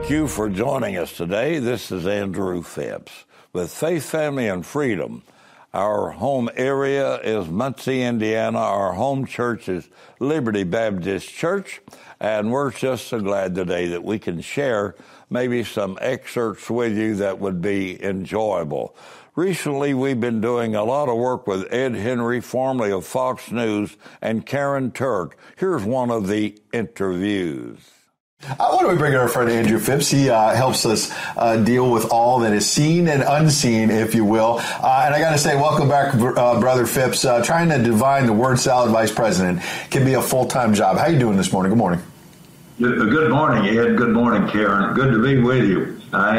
Thank you for joining us today. This is Andrew Phipps with Faith, Family, and Freedom. Our home area is Muncie, Indiana. Our home church is Liberty Baptist Church, and we're just so glad today that we can share maybe some excerpts with you that would be enjoyable. Recently, we've been doing a lot of work with Ed Henry, formerly of Fox News, and Karen Turk. Here's one of the interviews. Why don't we bring in our friend Andrew Phipps? He helps us deal with all that is seen and unseen, if you will. And I got to say, welcome back, Brother Phipps. Trying to divine the word salad vice president can be a full-time job. How you doing this morning? Good morning. Good morning, Ed. Good morning, Karen. Good to be with you.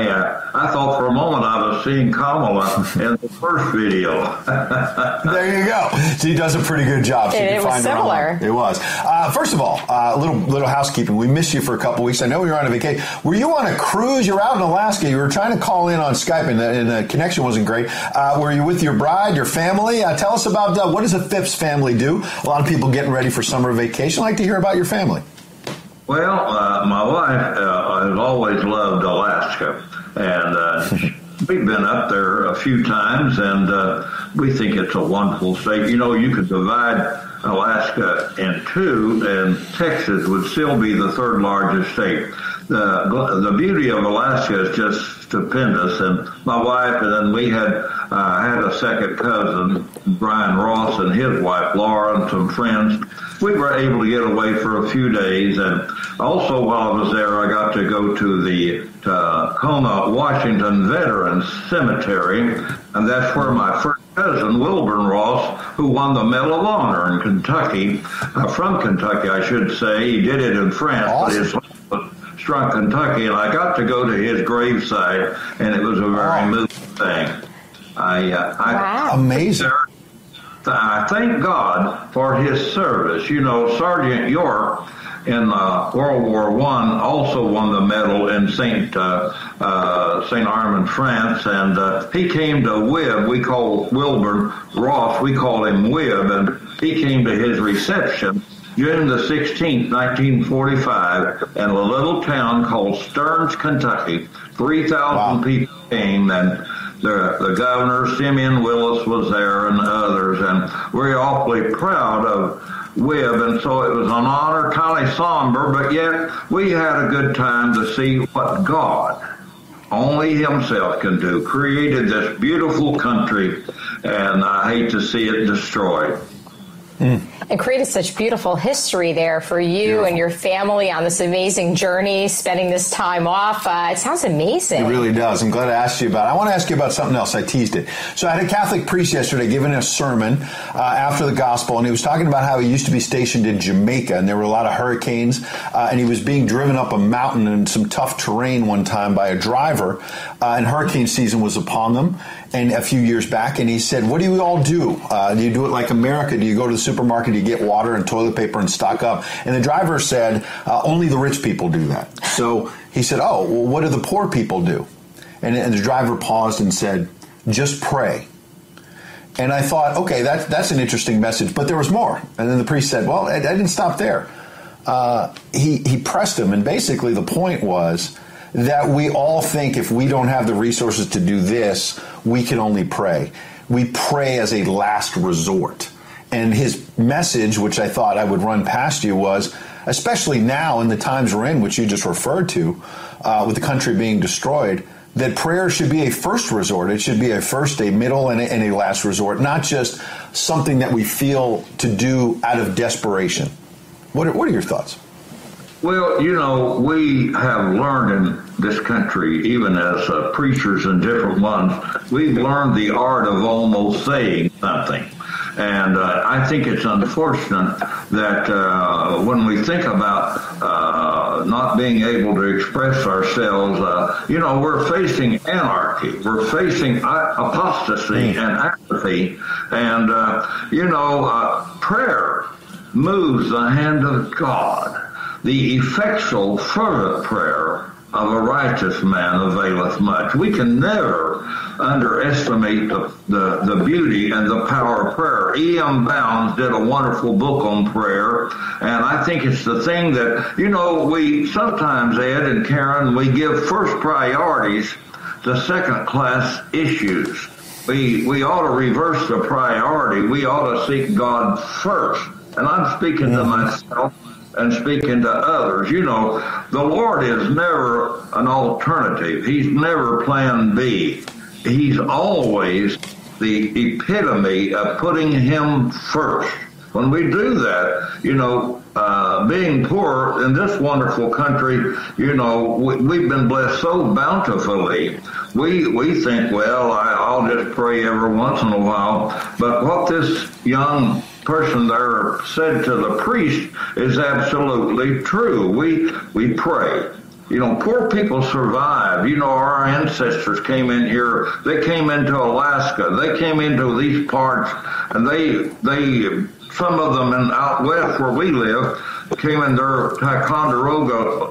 I thought for a moment I was seeing Kamala in the first video. There you go. She does a pretty good job. So it was similar. It was. First of all, a little housekeeping. We missed you for a couple weeks. I know you were on a vacation. Were you on a cruise? You were out in Alaska. You were trying to call in on Skype, and the connection wasn't great. Were you with your bride, your family? Tell us about what does a Phipps family do? A lot of people getting ready for summer vacation. I'd like to hear about your family. Well, my wife has always loved Alaska, and we've been up there a few times, and we think it's a wonderful state. You know, you could divide Alaska in two, and Texas would still be the third largest state. The beauty of Alaska is just stupendous, and my wife, and then we had a second cousin, Brian Ross, and his wife, Laura, and some friends. We were able to get away for a few days, and also while I was there, I got to go to the Tacoma, Washington Veterans Cemetery, and that's where my first cousin, Wilburn Ross, who won the Medal of Honor in Kentucky, from Kentucky, I should say. He did it in France, awesome. But his life was struck Kentucky, and I got to go to his graveside, and it was a very moving thing. Wow. Amazing. I thank God for his service. You know, Sergeant York in World War I also won the medal in Saint Armand, France, and he came to Wib. We call Wilbur Ross, we call him Wib, and he came to his reception June the 16th, 1945, in a little town called Stearns, Kentucky. 3,000 people came, and the governor, Simeon Willis, was there, and others, and we're awfully proud of Wib, and so it was an honor, kind of somber, but yet we had a good time to see what God, only himself can do, created this beautiful country, and I hate to see it destroyed. And created such beautiful history there for you and your family on this amazing journey, spending this time off. It sounds amazing. It really does. I'm glad I asked you about it. I want to ask you about something else. I teased it. So I had a Catholic priest yesterday giving a sermon after the gospel, and he was talking about how he used to be stationed in Jamaica, and there were a lot of hurricanes, and he was being driven up a mountain in some tough terrain one time by a driver, and hurricane season was upon them. And a few years back, and he said, what do you all do? Do you do it like America? Do you go to the supermarket, do you get water and toilet paper and stock up? And the driver said, only the rich people do that. So he said, oh, well, what do the poor people do? And the driver paused and said, just pray. And I thought, okay, that's an interesting message, but there was more. And then the priest said, well, I didn't stop there. He pressed him, and basically the point was that we all think if we don't have the resources to do this, we can only pray. We pray as a last resort. And his message, which I thought I would run past you, was, especially now in the times we're in, which you just referred to, with the country being destroyed, that prayer should be a first resort. It should be a first, a middle, and a last resort, not just something that we feel to do out of desperation. What are your thoughts? Well, you know, we have learned in this country, even as preachers and different ones, we've learned the art of almost saying something. And I think it's unfortunate that when we think about not being able to express ourselves, we're facing anarchy. We're facing apostasy and apathy. And, prayer moves the hand of God. The effectual, fervent prayer of a righteous man availeth much. We can never underestimate the beauty and the power of prayer. E.M. Bounds did a wonderful book on prayer, and I think it's the thing that, we sometimes, Ed and Karen, we give first priorities to second-class issues. We ought to reverse the priority. We ought to seek God first. And I'm speaking to myself and speaking to others. The Lord is never an alternative. He's never plan B. He's always the epitome of putting him first. When we do that, being poor in this wonderful country, we've been blessed so bountifully. We think, well, I'll just pray every once in a while. But what this young person there said to the priest is absolutely true. We pray. Poor people survive. Our ancestors came in here. They came into Alaska. They came into these parts, and they some of them out west where we live came in their Ticonderoga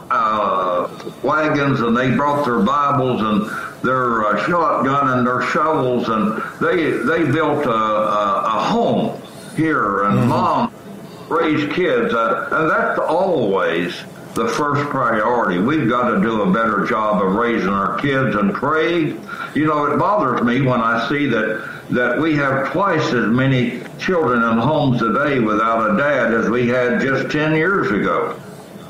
wagons, and they brought their Bibles and their shotgun and their shovels, and they built a home here, and mom raised kids, and that's always the first priority. We've got to do a better job of raising our kids and pray. It bothers me when I see that we have twice as many children in homes today without a dad as we had just 10 years ago.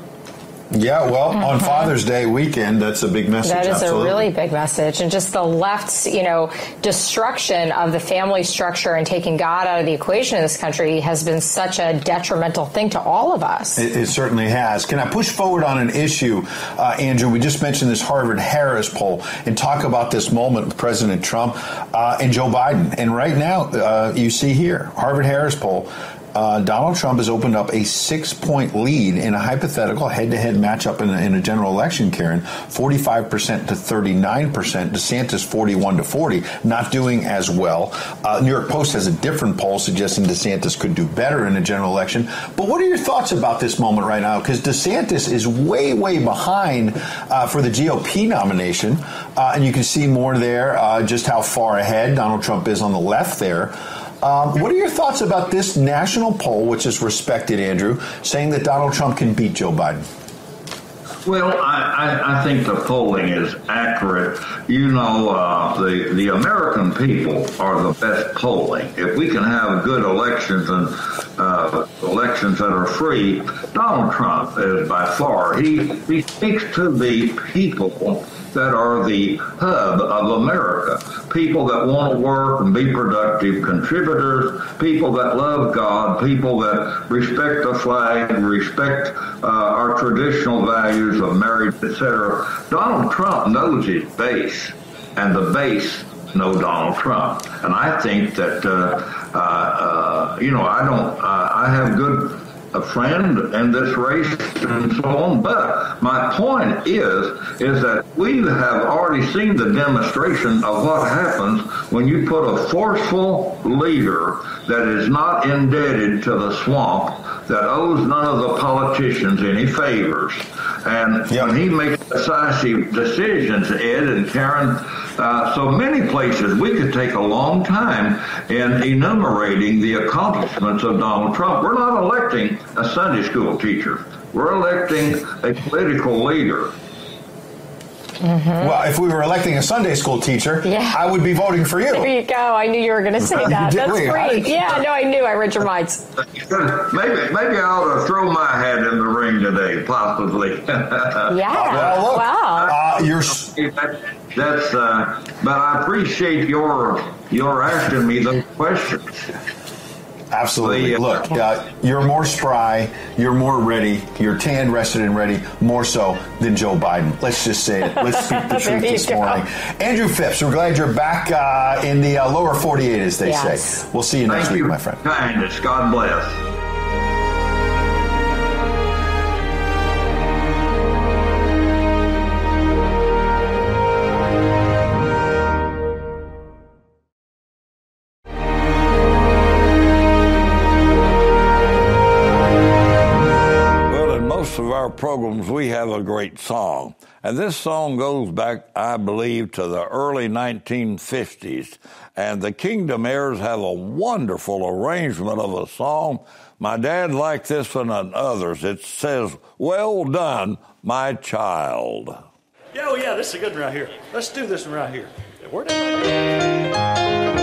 Yeah, well, on Father's Day weekend, that's a big message. That is absolutely. a really big message. And just the left's, destruction of the family structure and taking God out of the equation in this country has been such a detrimental thing to all of us. It certainly has. Can I push forward on an issue, Andrew? We just mentioned this Harvard-Harris poll and talk about this moment with President Trump and Joe Biden. And right now, you see here, Harvard-Harris poll, Donald Trump has opened up a 6-point lead in a hypothetical head-to-head matchup in a general election, Karen, 45% to 39%, DeSantis 41 to 40, not doing as well. New York Post has a different poll suggesting DeSantis could do better in a general election. But what are your thoughts about this moment right now? Because DeSantis is way, way behind for the GOP nomination, and you can see more there, just how far ahead Donald Trump is on the left there. What are your thoughts about this national poll, which is respected, Andrew, saying that Donald Trump can beat Joe Biden? Well, I think the polling is accurate. The American people are the best polling. If we can have good elections and elections that are free, Donald Trump is by far. He speaks to the people that are the hub of America. People that want to work and be productive contributors, people that love God, people that respect the flag, respect our traditional values of marriage, etc. Donald Trump knows his base, and the base know Donald Trump. And I think that, I have a friend in this race and so on. But my point is that we have already seen the demonstration of what happens when you put a forceful leader that is not indebted to the swamp, that owes none of the politicians any favors. And when he makes decisive decisions, Ed and Karen, so many places we could take a long time in enumerating the accomplishments of Donald Trump. We're not electing a Sunday school teacher. We're electing a political leader. Mm-hmm. Well, if we were electing a Sunday school teacher, I would be voting for you. There you go. I knew you were going to say that. That's great. Yeah, no, I knew. I read your minds. Maybe I ought to throw my hat in the ring today, possibly. Yeah. Well, look, wow. That's. But I appreciate your asking me those questions. Absolutely. Look, you're more spry, you're more ready, you're tan, rested, and ready, more so than Joe Biden. Let's just say it. Let's speak the truth this morning. Andrew Phipps, we're glad you're back in the lower 48, as they say. We'll see you next week, my friend. Kindness. God bless. programs, we have a great song. And this song goes back, I believe, to the early 1950s. And the Kingdom Heirs have a wonderful arrangement of a song. My dad liked this one and others. It says, "Well done, my child." Yeah, oh yeah, this is a good one right here. Let's do this one right here. Where did I go?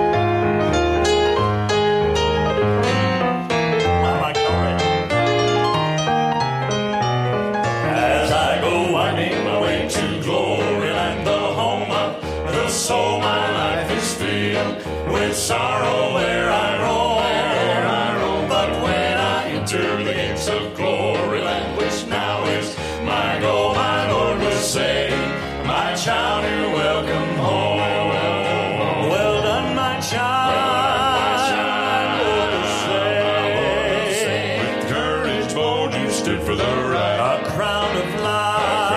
So my life is filled with sorrow where I roam. But when I enter the gates of glory land, which now is my goal, my Lord will say, "My child, you're welcome home." Well done, my child, Lord will say. With courage bold you stood for the right, a crown of life.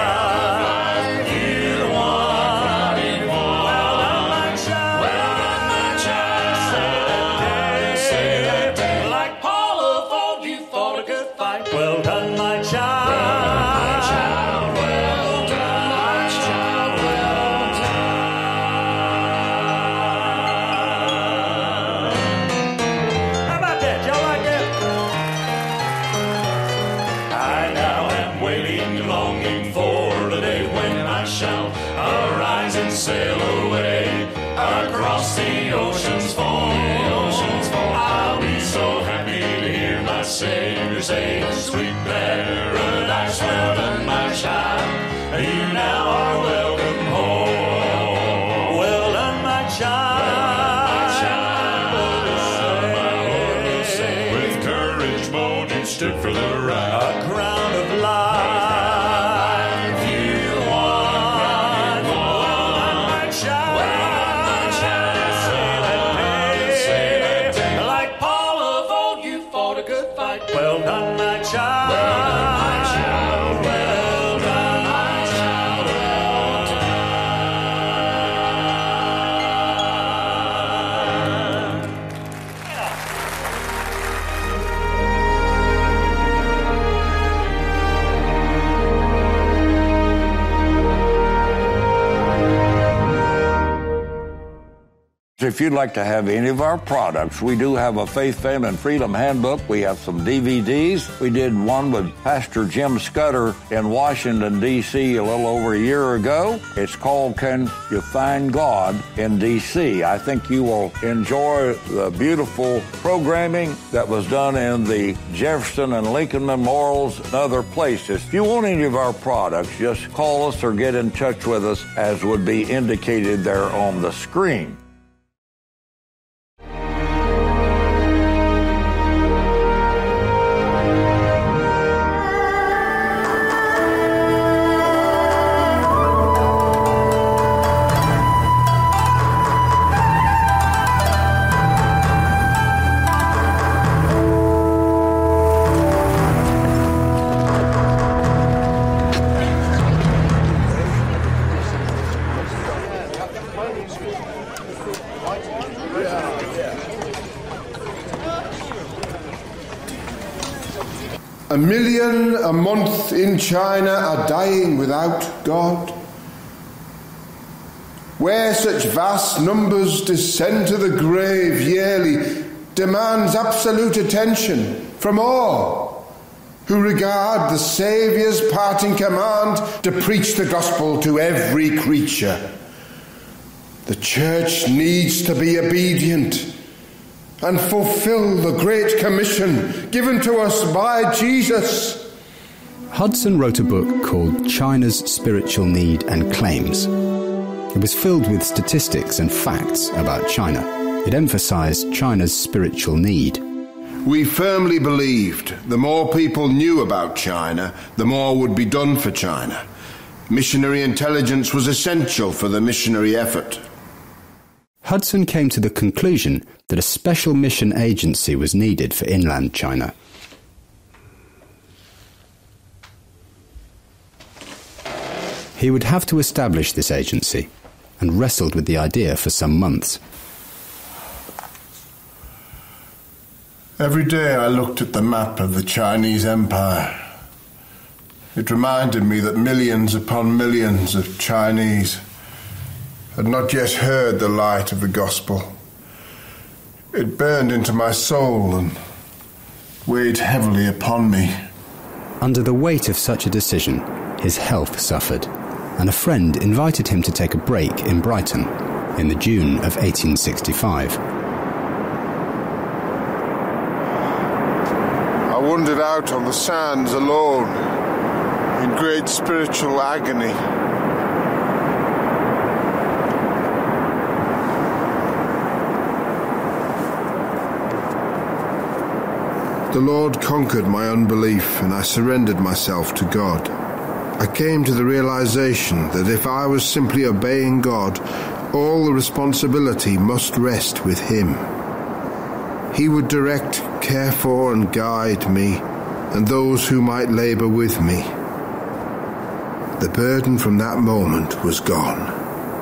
Sail away across the ocean's foam. I'll be so happy to hear my Savior say, "Sweet paradise, well done, my child. You now are welcome home." Well done, my child. My Lord will say, with courage bold you stood for the right, a crown of life. If you'd like to have any of our products, we do have a Faith, Family, and Freedom handbook. We have some DVDs. We did one with Pastor Jim Scudder in Washington, D.C. a little over a year ago. It's called Can You Find God in D.C.? I think you will enjoy the beautiful programming that was done in the Jefferson and Lincoln Memorials and other places. If you want any of our products, just call us or get in touch with us as would be indicated there on the screen. A million a month in China are dying without God. Where such vast numbers descend to the grave yearly demands absolute attention from all who regard the Saviour's parting command to preach the gospel to every creature. The church needs to be obedient and fulfill the great commission given to us by Jesus. Hudson wrote a book called China's Spiritual Need and Claims. It was filled with statistics and facts about China. It emphasized China's spiritual need. We firmly believed the more people knew about China, the more would be done for China. Missionary intelligence was essential for the missionary effort. Hudson came to the conclusion that a special mission agency was needed for inland China. He would have to establish this agency, and wrestled with the idea for some months. Every day I looked at the map of the Chinese Empire. It reminded me that millions upon millions of Chinese had not yet heard the light of the gospel. It burned into my soul and weighed heavily upon me. Under the weight of such a decision, his health suffered, and a friend invited him to take a break in Brighton in the June of 1865. I wandered out on the sands alone, in great spiritual agony. The Lord conquered my unbelief, and I surrendered myself to God. I came to the realization that if I was simply obeying God, all the responsibility must rest with Him. He would direct, care for, and guide me, and those who might labor with me. The burden from that moment was gone.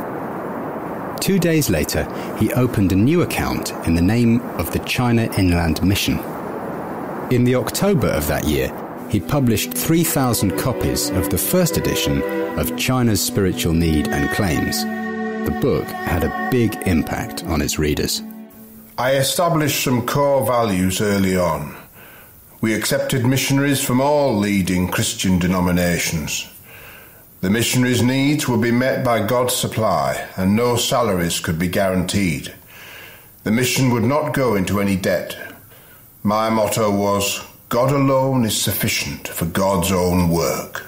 2 days later, he opened a new account in the name of the China Inland Mission. In the October of that year, he published 3,000 copies of the first edition of China's Spiritual Need and Claims. The book had a big impact on its readers. I established some core values early on. We accepted missionaries from all leading Christian denominations. The missionaries' needs would be met by God's supply, and no salaries could be guaranteed. The mission would not go into any debt. My motto was, God alone is sufficient for God's own work.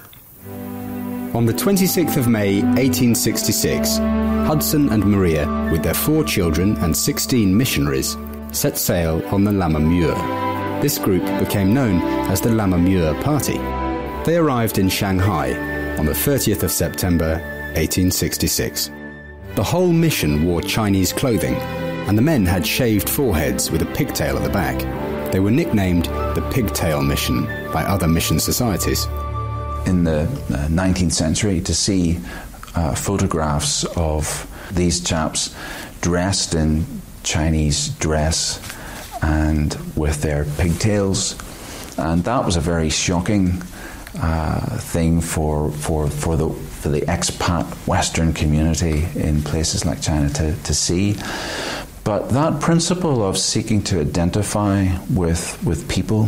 On the 26th of May, 1866, Hudson and Maria, with their 4 children and 16 missionaries, set sail on the Lama Muir. This group became known as the Lama Muir Party. They arrived in Shanghai on the 30th of September, 1866. The whole mission wore Chinese clothing, and the men had shaved foreheads with a pigtail at the back. They were nicknamed the Pigtail Mission by other mission societies. In the 19th century, to see photographs of these chaps dressed in Chinese dress and with their pigtails, and that was a very shocking thing for the expat Western community in places like China to see. But that principle of seeking to identify with people,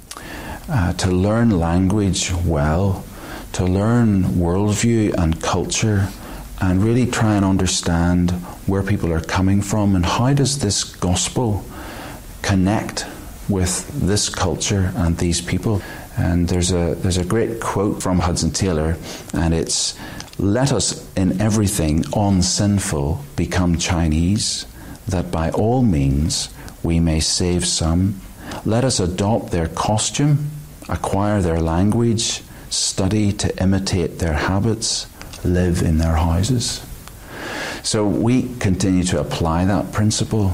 to learn language well, to learn worldview and culture, and really try and understand where people are coming from and how does this gospel connect with this culture and these people. And there's a great quote from Hudson Taylor, and it's, "Let us in everything unsinful become Chinese, that by all means we may save some. Let us adopt their costume, acquire their language, study to imitate their habits, live in their houses." So we continue to apply that principle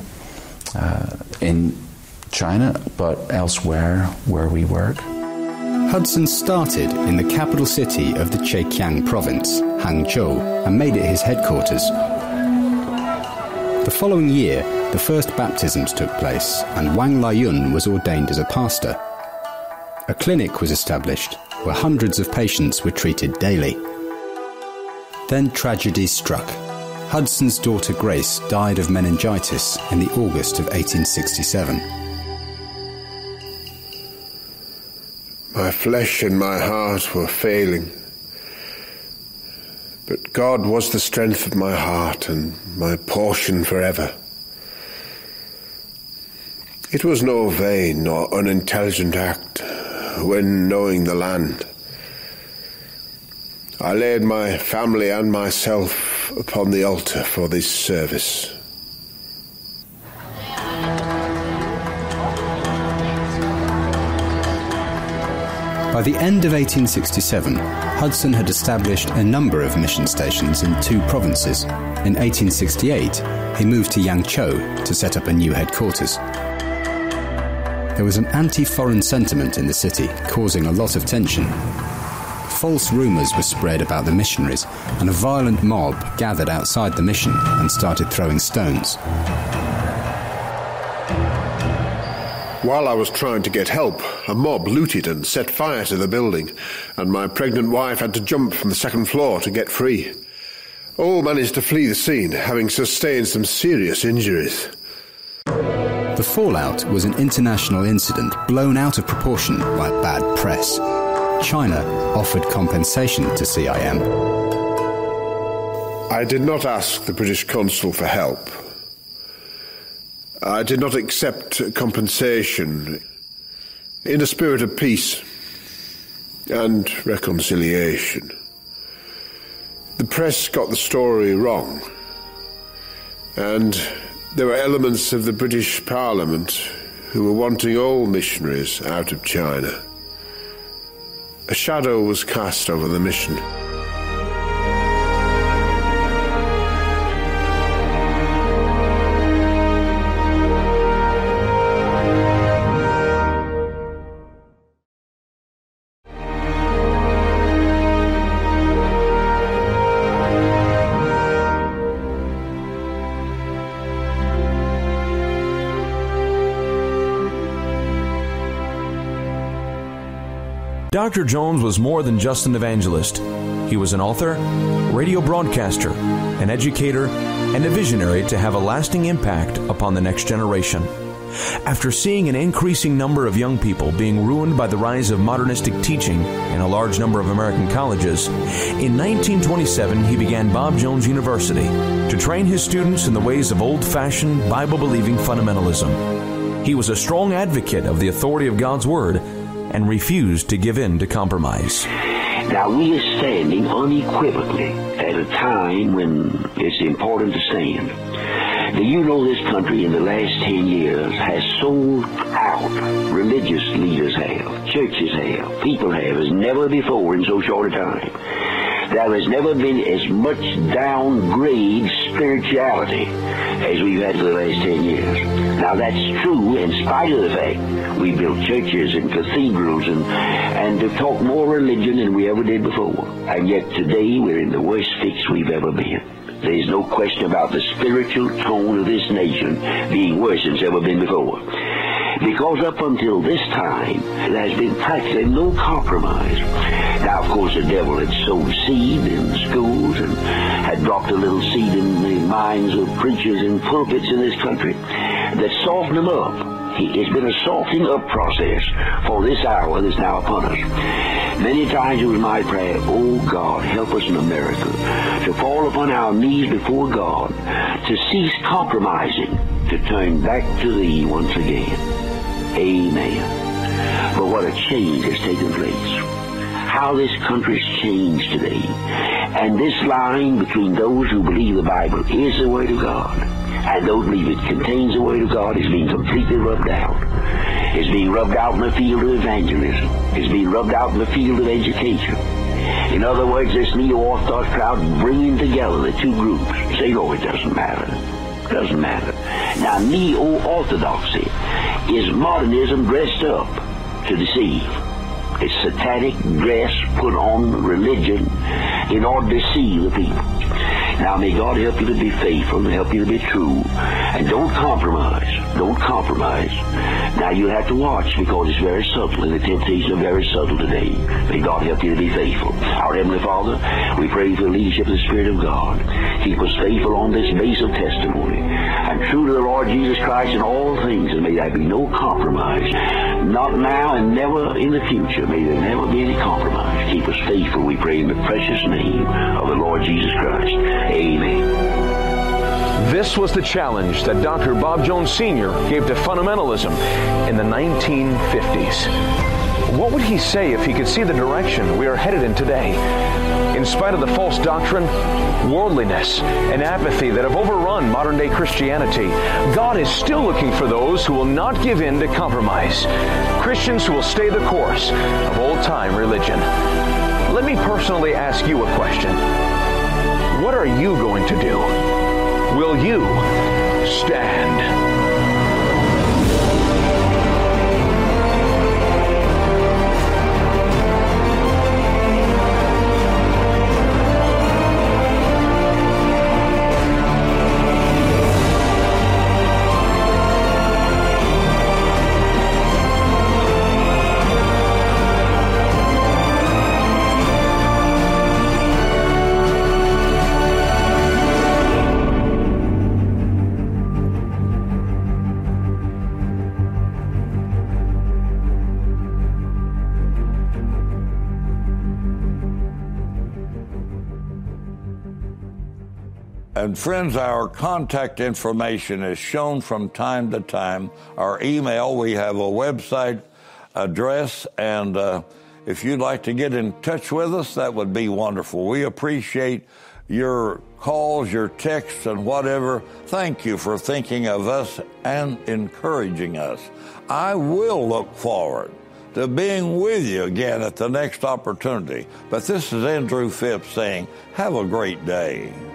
in China, but elsewhere where we work. Hudson started in the capital city of the Zhejiang province, Hangzhou, and made it his headquarters. The following year, the first baptisms took place, and Wang Laiyun was ordained as a pastor. A clinic was established where hundreds of patients were treated daily. Then tragedy struck. Hudson's daughter Grace died of meningitis in the August of 1867. My flesh and my heart were failing, but God was the strength of my heart and my portion forever. It was no vain or unintelligent act when knowing the land. I laid my family and myself upon the altar for this service. By the end of 1867, Hudson had established a number of mission stations in 2 provinces. In 1868, he moved to Yangzhou to set up a new headquarters. There was an anti-foreign sentiment in the city, causing a lot of tension. False rumours were spread about the missionaries, and a violent mob gathered outside the mission and started throwing stones. While I was trying to get help, a mob looted and set fire to the building, and my pregnant wife had to jump from the second floor to get free. All managed to flee the scene, having sustained some serious injuries. The fallout was an international incident blown out of proportion by bad press. China offered compensation to CIM. I did not ask the British consul for help. I did not accept compensation in a spirit of peace and reconciliation. The press got the story wrong, and there were elements of the British Parliament who were wanting all missionaries out of China. A shadow was cast over the mission. Dr. Jones was more than just an evangelist. He was an author, radio broadcaster, an educator, and a visionary to have a lasting impact upon the next generation. After seeing an increasing number of young people being ruined by the rise of modernistic teaching in a large number of American colleges, in 1927 he began Bob Jones University to train his students in the ways of old-fashioned, Bible-believing fundamentalism. He was a strong advocate of the authority of God's Word and refused to give in to compromise. Now, we are standing unequivocally at a time when it's important to stand. Do you know this country in the last 10 years has sold out? Religious leaders have, churches have, people have, as never before in so short a time. There has never been as much downgrade spirituality as we've had for the last 10 years. Now, that's true in spite of the fact we built churches and cathedrals and to talk more religion than we ever did before. And yet today we're in the worst fix we've ever been. There's no question about the spiritual tone of this nation being worse than it's ever been before. Because up until this time, there has been practically no compromise. Now, of course, the devil had sowed seed in schools and had dropped a little seed in the minds of preachers in pulpits in this country that softened them up. It's been a softening up process for this hour that's now upon us. Many times it was my prayer, oh God, help us in America to fall upon our knees before God, to cease compromising, to turn back to Thee once again. Amen. But what a change has taken place. How this country's changed today. And this line between those who believe the Bible is the Word of God and those who believe it contains the Word of God is being completely rubbed out. It's being rubbed out in the field of evangelism. It's being rubbed out in the field of education. In other words, this neo-Orthodox crowd bringing together the two groups. Say, oh, it doesn't matter. It doesn't matter. Now, neo-Orthodoxy is modernism dressed up to deceive. It's satanic dress put on religion in order to deceive the people. Now, may God help you to be faithful and help you to be true. And don't compromise. Don't compromise. Now, you have to watch because it's very subtle, and the temptations are very subtle today. May God help you to be faithful. Our Heavenly Father, we pray for the leadership of the Spirit of God. Keep us faithful on this base of testimony and true to the Lord Jesus Christ in all things, and may there be no compromise. Not now and never in the future. May there never be any compromise. Keep us faithful, we pray, in the precious name of the Lord Jesus Christ. Amen. This was the challenge that Dr. Bob Jones Sr. gave to fundamentalism in the 1950s. What would he say if he could see the direction we are headed in today? In spite of the false doctrine, worldliness, and apathy that have overrun modern-day Christianity, God is still looking for those who will not give in to compromise, Christians who will stay the course of old-time religion. Let me personally ask you a question. What are you going to do? Will you stand? And friends, our contact information is shown from time to time. Our email, we have a website address, and if you'd like to get in touch with us, that would be wonderful. We appreciate your calls, your texts, and whatever. Thank you for thinking of us and encouraging us. I will look forward to being with you again at the next opportunity. But this is Andrew Phipps saying, have a great day.